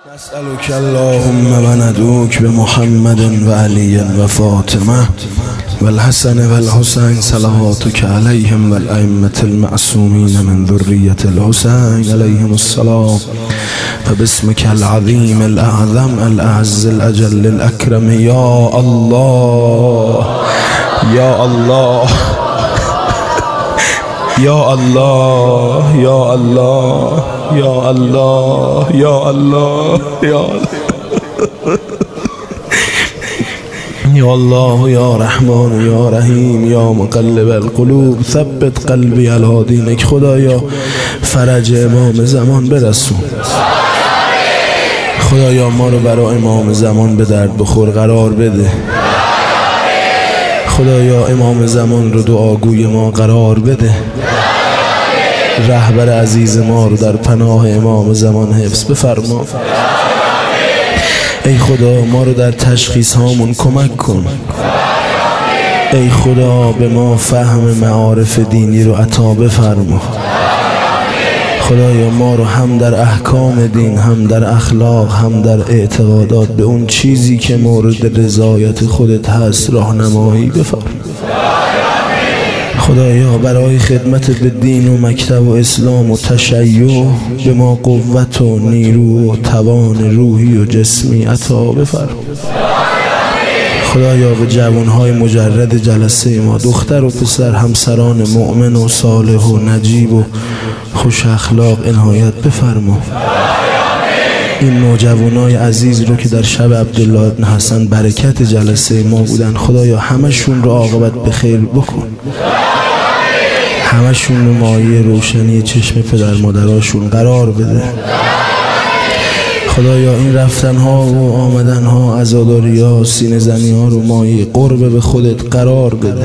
نسألك اللهم وندعوك بمحمد وعلي وفاطمة والحسن والحسين صلواتك عليهم والأئمة المعصومين من ذرية الحسين عليهم السلام فباسمك العظيم الأعظم الأعز الأجل الأكرم يا الله يا الله يا الله يا الله يا الله يا الله يا الله يا رحمن يا رحیم یا مقلب القلوب ثبت قلبی علی دینک. خدایا فرج امام زمان برسون، خدایا ما رو برای امام زمان به درد بخور قرار بده، خدایا امام زمان رو دعاگوی ما قرار بده، رهبر عزیز ما رو در پناه امام زمان حفظ بفرما. ای خدا ما رو در تشخیص هامون کمک کن، ای خدا به ما فهم معارف دینی رو عطا بفرما. خدایا ما رو هم در احکام دین، هم در اخلاق، هم در اعتقادات به اون چیزی که مورد رضایت خودت هست راهنمایی بفرما. خدایا برای خدمت به دین و مکتب و اسلام و تشیع به ما قوت و نیرو و توان روحی و جسمی عطا بفرما. خدایا به جوانهای مجرد جلسه ما، دختر و پسر، همسران مؤمن و صالح و نجیب و خوش اخلاق عنایت بفرما. این نوجوانای عزیز رو که در شب عبدالله ابن حسن برکت جلسه ما بودن، خدایا همشون رو عاقبت به خیر بکن، همشون رو مایه روشنی چشم پدر مادراشون قرار بده. خدایا این رفتن ها و آمدن ها، عزاداری ها، سینه زنی ها رو مایه قرب به خودت قرار بده.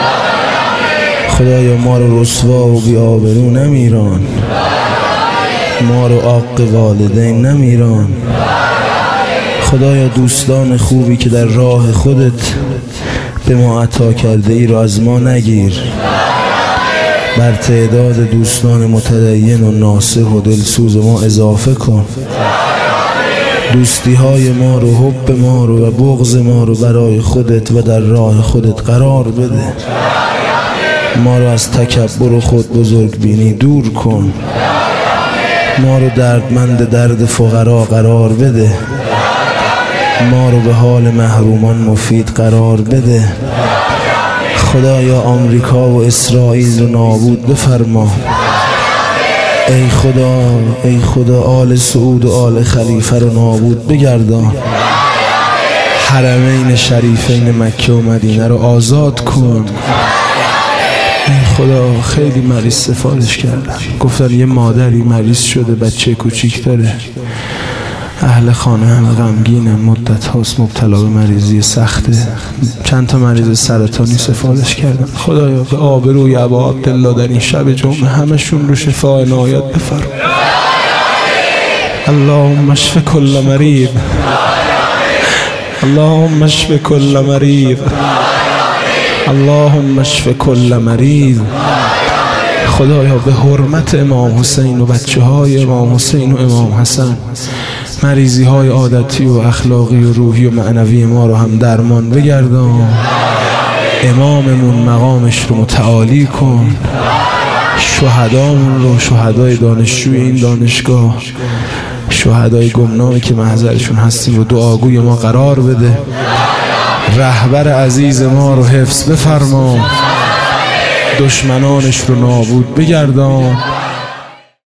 خدایا ما رو رسوا و بی‌آبرو نمیران، ما رو عاق والدین نمیران. خدایا دوستان خوبی که در راه خودت به ما عطا کرده ای رو از ما نگیر، بر تعداد دوستان متدین و ناصح و دلسوز ما اضافه کن. دوستی های ما رو، حب ما رو و بغض ما رو برای خودت و در راه خودت قرار بده. ما رو از تکبر و خود بزرگ بینی دور کن، ما رو دردمند درد فقرا قرار بده، ما رو به حال محرومان مفید قرار بده. خدایا آمریکا و اسرائیل رو نابود بفرما. ای خدا ای خدا آل سعود و آل خلیفه رو نابود بگردان. حرمین شریفین مکه و مدینه رو آزاد کن. ای خدا خیلی مریض سفارش کردن، گفتن یه مادری مریض شده، بچه کوچیک داره، اهل خانه همه غمگینن، مدت هاست مبتلا به مریضی سخته، چند تا مریض سرطانی سفارش کردن. خدایا به آبروی ابا عبدالله در این شب جمعه همشون رو شفا عنایت بفرما. اللهم اشف کل مریض، اللهم اشف کل مریض، اللهم اشف کل مریض. خدایا به حرمت امام حسین و بچه های امام حسین و امام حسن، مریضی های عادتی و اخلاقی و روحی و معنوی ما رو هم درمان بگردان. اماممون مقامش رو متعالی کن، شهدامون رو، شهدای دانشجوی این دانشگاه، شهدای گمنامی که محضرشون هستیم رو دعاگوی ما قرار بده. رهبر عزیز ما رو حفظ بفرما، دشمنانش رو نابود بگردان.